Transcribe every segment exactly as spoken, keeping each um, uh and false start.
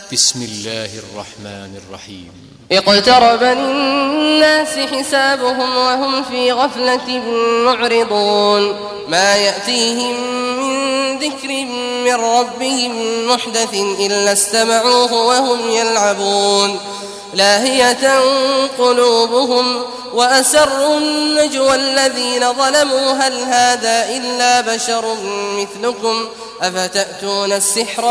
بسم الله الرحمن الرحيم. اقترب للناس حسابهم وهم في غفلة معرضون ما يأتيهم من ذكر من ربهم محدث إلا استمعوه وهم يلعبون لاهية قلوبهم وأسروا النجوى الذين ظلموا هل هذا إلا بشر مثلكم أفتأتون السحر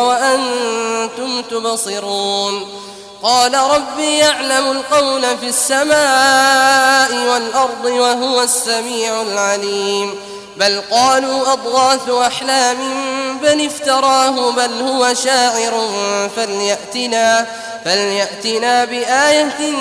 وأنتم تبصرون قال ربي يعلم القول في السماء والأرض وهو السميع العليم بل قالوا أضغاث أحلام بل افتراه بل هو شاعر فليأتنا, فليأتنا بآية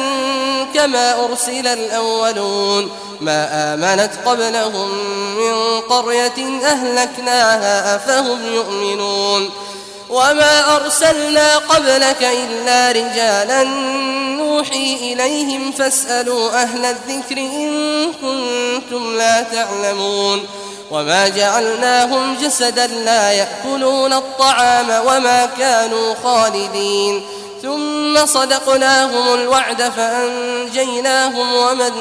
كما أرسل الأولون ما آمنت قبلهم من قرية أهلكناها أفهم يؤمنون وما أرسلنا قبلك إلا رجالا نوحي إليهم فاسألوا أهل الذكر إن كنتم لا تعلمون وما جعلناهم جسدا لا يأكلون الطعام وما كانوا خالدين ثم صدقناهم الوعد فأنجيناهم ومن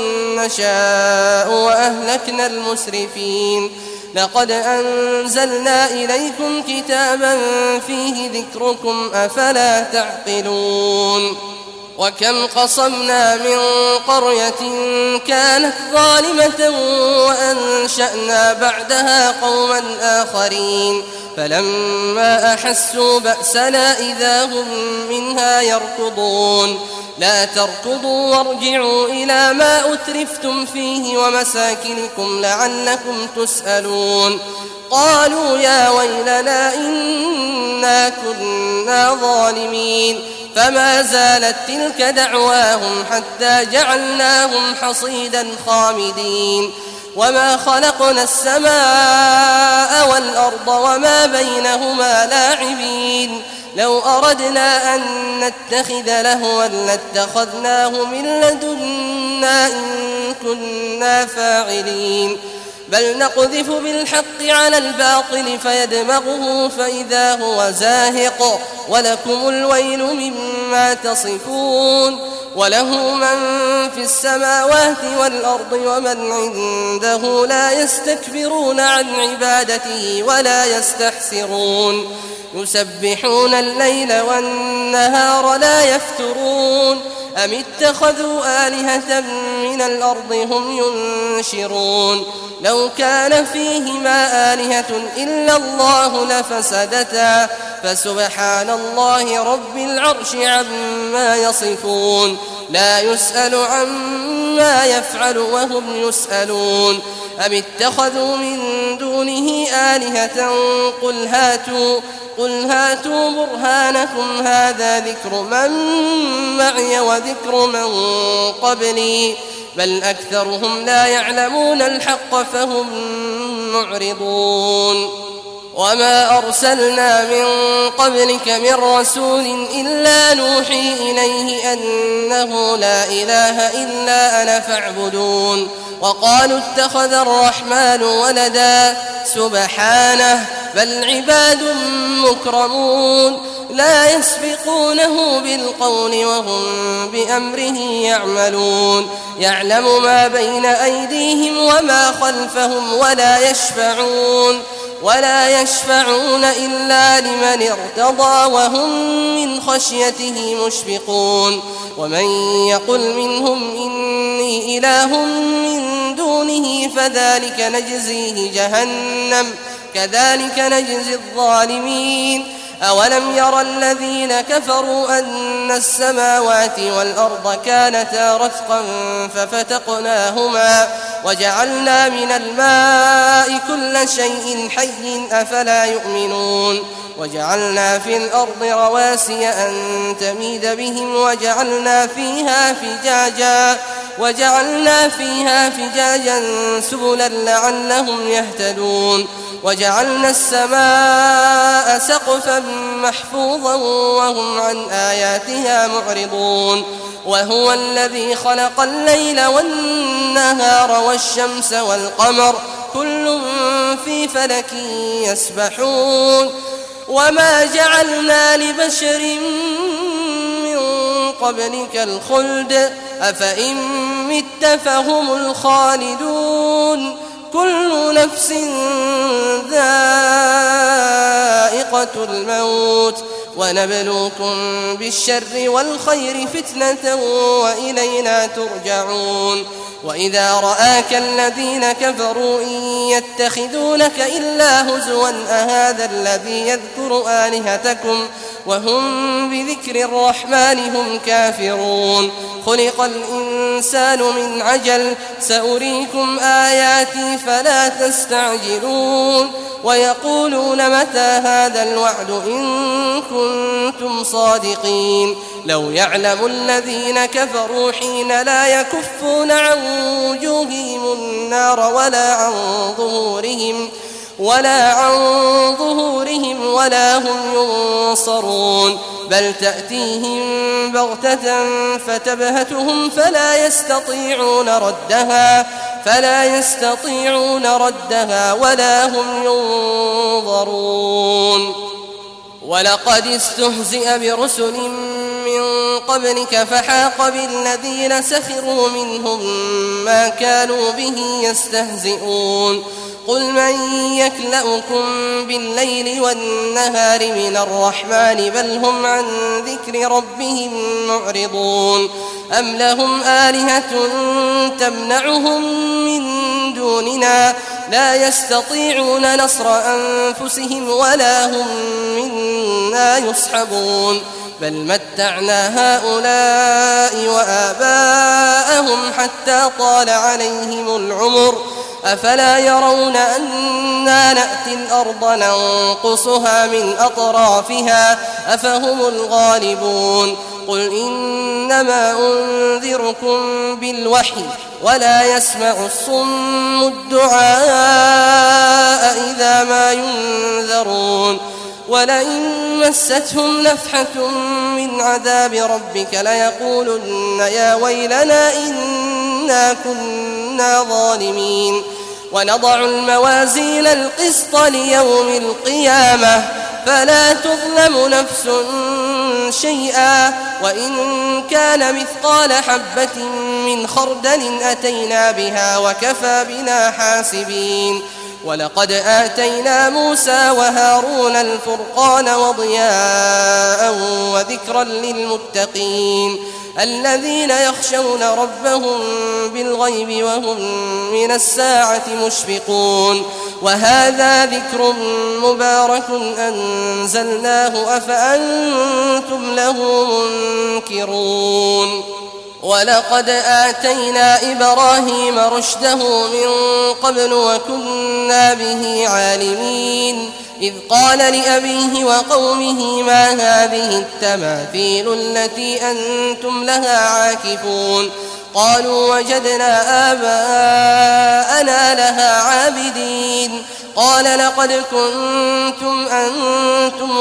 نشاء وأهلكنا المسرفين لقد أنزلنا إليكم كتابا فيه ذكركم أفلا تعقلون وكم قصمنا من قرية كانت ظالمة وأنشأنا بعدها قوما آخرين فلما أحسوا بأسنا إذا هم منها يركضون لا تركضوا وارجعوا إلى ما أترفتم فيه ومساكنكم لعلكم تسألون قالوا يا ويلنا إنا كنا ظالمين فما زالت تلك دعواهم حتى جعلناهم حصيدا خامدين وما خلقنا السماء والأرض وما بينهما لاعبين لو أردنا أن نتخذ لهوا لاتخذناه من لدنا إن كنا فاعلين بل نقذف بالحق على الباطل فيدمغه فإذا هو زاهق ولكم الويل مما تصفون وله من في السماوات والأرض ومن عنده لا يستكبرون عن عبادته ولا يستحسرون يسبحون الليل والنهار لا يفترون أم اتخذوا آلهة من الأرض هم ينشرون لو كان فيهما آلهة إلا الله لفسدتا فسبحان الله رب العرش عما يصفون لا يسأل عما يفعل وهم يسألون أم اتخذوا من دونه آلهة قل هاتوا قل هاتوا برهانكم هذا ذكر من معي وذكر من قبلي بل أكثرهم لا يعلمون الحق فهم معرضون وما أرسلنا من قبلك من رسول إلا نوحي إليه أنه لا إله إلا أنا فاعبدون وقالوا اتخذ الرحمن ولدا سبحانه بل عباد مكرمون لا يسبقونه بالقول وهم بأمره يعملون يعلم ما بين أيديهم وما خلفهم ولا يشفعون ولا يشفعون إلا لمن ارتضى وهم من خشيته مشفقون ومن يقل منهم إني إله من دونه فذلك نجزيه جهنم كذلك نجزي الظالمين أولم ير الذين كفروا أن السماوات والأرض كانتا رتقا ففتقناهما وجعلنا من الماء كل شيء حي أفلا يؤمنون وجعلنا في الأرض رواسي أن تميد بهم وجعلنا فيها فجاجا وجعلنا فيها فجاجا سبلا لعلهم يهتدون وجعلنا السماء سقفا محفوظا وهم عن آياتها معرضون وهو الذي خلق الليل والنهار والشمس والقمر كل في فلك يسبحون وما جعلنا لبشر قبلك الخلد أفإن مت فهم الخالدون كل نفس ذائقة الموت ونبلوكم بالشر والخير فتنة وإلينا ترجعون وإذا رآك الذين كفروا إن يتخذونك إلا هزوا أهذا الذي يذكر آلهتكم وهم بذكر الرحمن هم كافرون خلق الإنسان من عجل سأريكم آياتي فلا تستعجلون ويقولون متى هذا الوعد إن كنتم صادقين لو يعلم الذين كفروا حين لا يكفون عن وجوههم النار ولا عن ظهورهم ولا عن ظهورهم ولا هم ينصرون بل تأتيهم بغتة فتبهتهم فلا يستطيعون ردها فلا يستطيعون ردها ولا هم ينظرون ولقد استهزئ برسل من قبلك فحاق بالذين سخروا منهم ما كانوا به يستهزئون قل من يكلؤكم بالليل والنهار من الرحمن بل هم عن ذكر ربهم معرضون أم لهم آلهة تمنعهم من دوننا لا يستطيعون نصر أنفسهم ولا هم منا يصحبون بل متعنا هؤلاء وآباءهم حتى طال عليهم العمر أفلا يرون أنا نأتي الأرض ننقصها من أطرافها أفهم الغالبون قل إنما أنذركم بالوحي ولا يسمع الصم الدعاء إذا ما ينذرون ولئن مستهم نفحة من عذاب ربك ليقولن يا ويلنا إنا كنا ظالمين ونضع الموازين القسط ليوم القيامة فلا تظلم نفس شيئا وإن كان مثقال حبة من خردل أتينا بها وكفى بنا حاسبين ولقد آتينا موسى وهارون الفرقان وضياء وذكرا للمتقين الذين يخشون ربهم بالغيب وهم من الساعة مشفقون وهذا ذكر مبارك أنزلناه أفأنتم له منكرون ولقد آتينا إبراهيم رشده من قبل وكنا به عالمين إذ قال لأبيه وقومه ما هذه التماثيل التي أنتم لها عاكفون قالوا وجدنا آباءنا لها عابدين قال لقد كنتم أنتم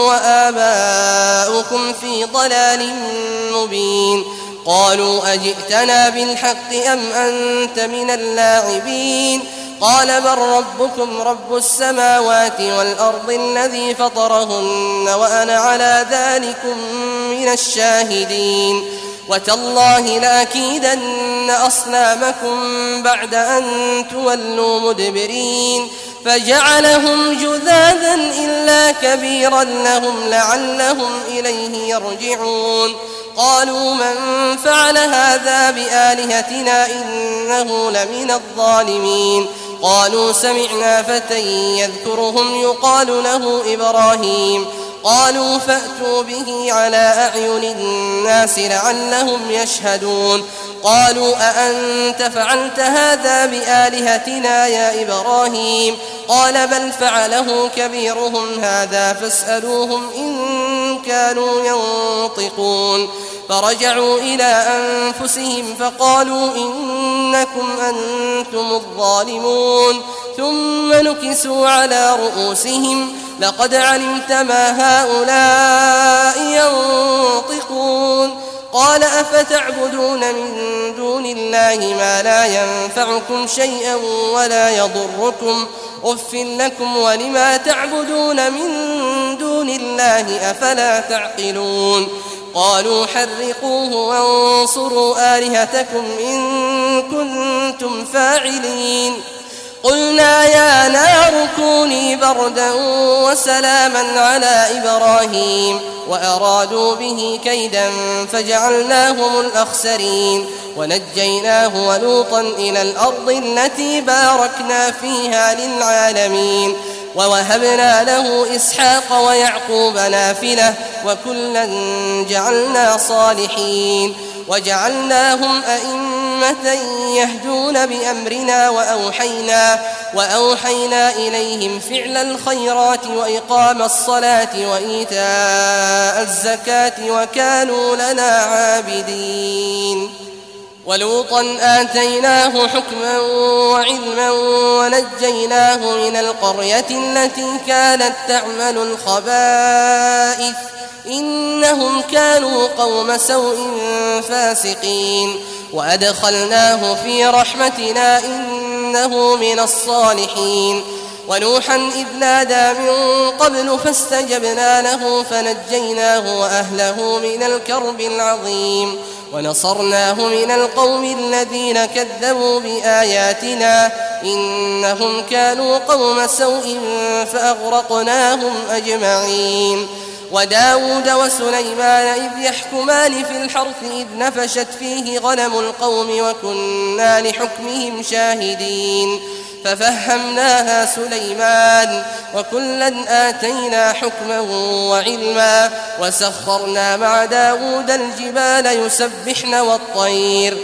وآباؤكم في ضلال مبين قالوا أجئتنا بالحق أم أنت من اللاعبين قال بل ربكم رب السماوات والأرض الذي فطرهن وأنا على ذلكم من الشاهدين وتالله لأكيدن أصنامكم بعد أن تولوا مدبرين فجعلهم جذاذا إلا كبيرا لهم لعلهم إليه يرجعون قالوا من فعل هذا بآلهتنا إنه لمن الظالمين قالوا سمعنا فتى يذكرهم يقال له إبراهيم قالوا فأتوا به على أعين الناس لعلهم يشهدون قالوا أأنت فعلت هذا بآلهتنا يا إبراهيم قال بل فعله كبيرهم هذا فاسألوهم إن كانوا ينطقون فرجعوا إلى أنفسهم فقالوا إنكم أنتم الظالمون ثم نكسوا على رؤوسهم لقد علمت ما هؤلاء ينطقون قال أفتعبدون من دون الله ما لا ينفعكم شيئا ولا يضركم أف لكم ولما تعبدون من دون الله أفلا تعقلون قالوا حرقوه وانصروا آلهتكم إن كنتم فاعلين قلنا يا نار كوني بردا وسلاما على إبراهيم وأرادوا به كيدا فجعلناهم الأخسرين ونجيناه ولوطا إلى الأرض التي باركنا فيها للعالمين ووهبنا له إسحاق ويعقوب نافلة وكلا جعلنا صالحين وجعلناهم أئمة يهدون بأمرنا وأوحينا, وأوحينا إليهم فعل الخيرات وإقام الصلاة وإيتاء الزكاة وكانوا لنا عابدين ولوطا آتيناه حكما وعلما ونجيناه من القرية التي كانت تعمل الخبائث إنهم كانوا قوم سوء فاسقين وأدخلناه في رحمتنا إنه من الصالحين ونوحا إذ نادى من قبل فاستجبنا له فنجيناه وأهله من الكرب العظيم ونصرناه من القوم الذين كذبوا بآياتنا إنهم كانوا قوم سوء فأغرقناهم أجمعين وداود وسليمان إذ يحكمان في الحرث إذ نفشت فيه غنم القوم وكنا لحكمهم شاهدين ففهمناها سليمان وكلا آتينا حكما وعلما وسخرنا مع داود الجبال يسبحن والطير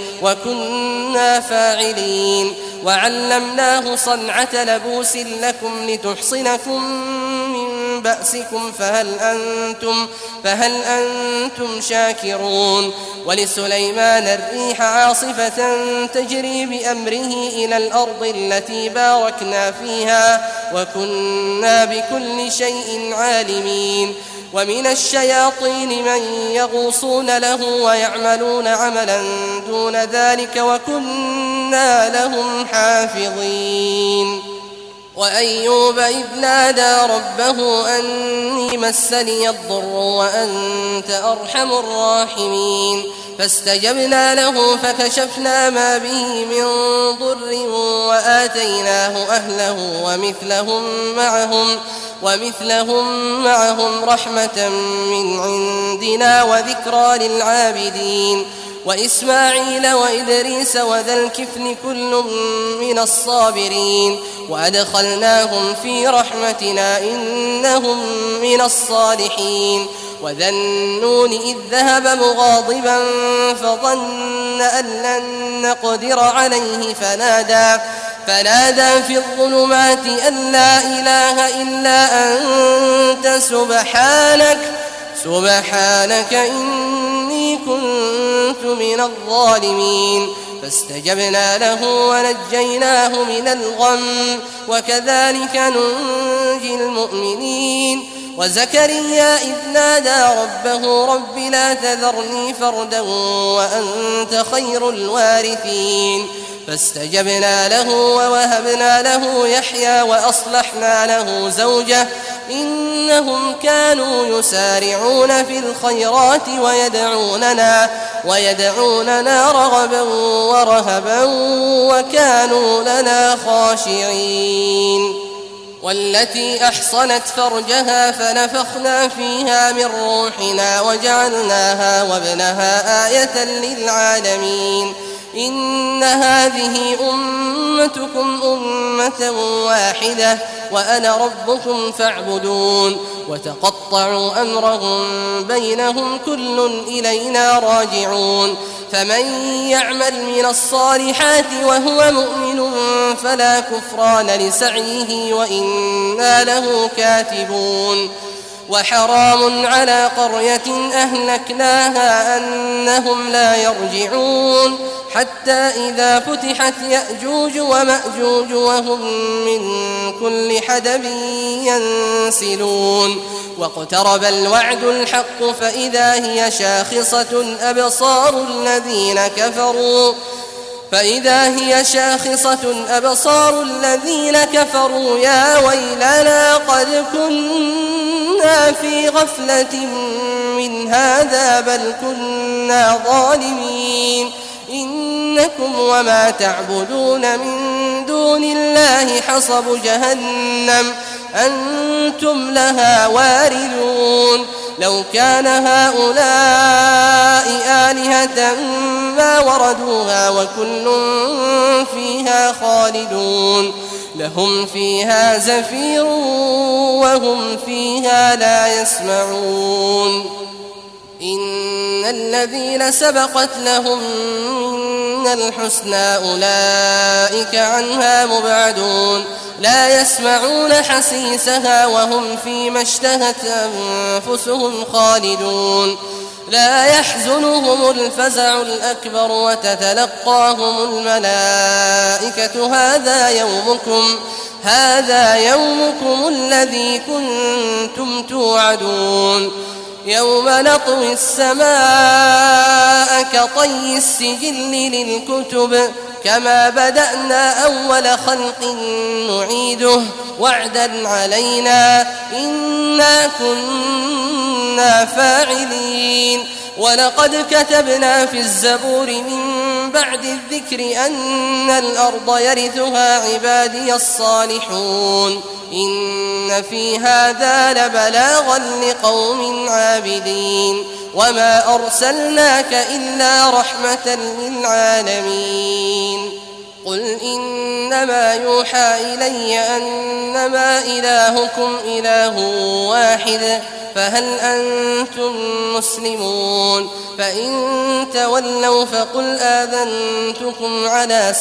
وكنا فاعلين وعلمناه صنعة لبوس لكم لتحصنكم من بأسكم فهل أنتم, فهل أنتم شاكرون ولسليمان الريح عاصفة تجري بأمره إلى الأرض التي باركنا فيها وكنا بكل شيء عالمين ومن الشياطين من يغوصون له ويعملون عملا دون ذلك وكنا لهم حافظين وأيوب إذ نادى ربه أني مسني الضر وأنت أرحم الراحمين فاستجبنا له فكشفنا ما به من ضر وآتيناه أهله ومثلهم معهم ومثلهم معهم رحمة من عندنا وذكرى للعابدين وإسماعيل وإدريس وذا الكفل كل من الصابرين وأدخلناهم في رحمتنا إنهم من الصالحين وذا النون إذ ذهب مغاضبا فظن أن لن نقدر عليه فنادى فنادى في الظلمات أن لا إله إلا أنت سبحانك سبحانك إني كنت من الظالمين فاستجبنا له ونجيناه من الغم وكذلك ننجي المؤمنين وزكريا إذ نادى ربه رب لا تذرني فردا وأنت خير الوارثين فاستجبنا له ووهبنا له يحيى وأصلحنا له زوجه إنهم كانوا يسارعون في الخيرات ويدعوننا, ويدعوننا رغبا ورهبا وكانوا لنا خاشعين والتي أحصنت فرجها فنفخنا فيها من روحنا وجعلناها وابنها آية للعالمين إن هذه أمتكم أمة واحدة وأنا ربكم فاعبدون وتقطعوا أمرهم بينهم كل إلينا راجعون فمن يعمل من الصالحات وهو مؤمن فلا كفران لسعيه وإنا له كاتبون وحرام على قرية أهلكناها أنهم لا يرجعون حتى إذا فتحت يأجوج ومأجوج وهم من كل حدب ينسلون واقترب الوعد الحق فإذا هي شاخصة أبصار الذين كفروا فإذا هي شاخصة أبصار الذين كفروا يا ويلنا قد كنا في غفلة من هذا بل كنا ظالمين إنكم وما تعبدون من دون الله حصب جهنم أنتم لها واردون لو كان هؤلاء آلهة ما وردوها وكل فيها خالدون لهم فيها زفير وهم فيها لا يسمعون إن الذين سبقت لهم من الحسنى أولئك عنها مبعدون لا يسمعون حسيسها وهم فيما اشتهت أنفسهم خالدون لا يحزنهم الفزع الأكبر وتتلقاهم الملائكة هذا يومكم هذا يومكم الذي كنتم توعدون يوم نطوي السماء كطي السجل للكتب كما بدأنا أول خلق نعيده وعدا علينا إنا كنا فاعلين ولقد كتبنا في الزبور من بعد الذكر أن الأرض يرثها عبادي الصالحون إن في هذا لبلاغا لقوم عابدين وما أرسلناك إلا رحمة للعالمين قل إنما يوحى إلي أنما إلهكم إله واحد فهل أنتم مسلمون فإن تولوا فقل آذنتكم على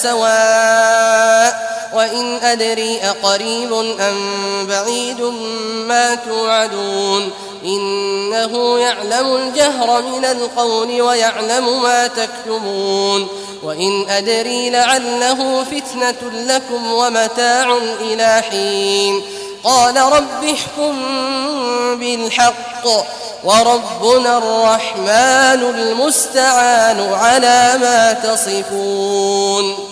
سواء وإن أدري أقريب أم بعيد ما توعدون إنه يعلم الجهر من القول ويعلم ما تكتمون وإن أدري لعله فتنة لكم ومتاع إلى حين قال رب احكم بالحق وربنا الرحمن المستعان على ما تصفون.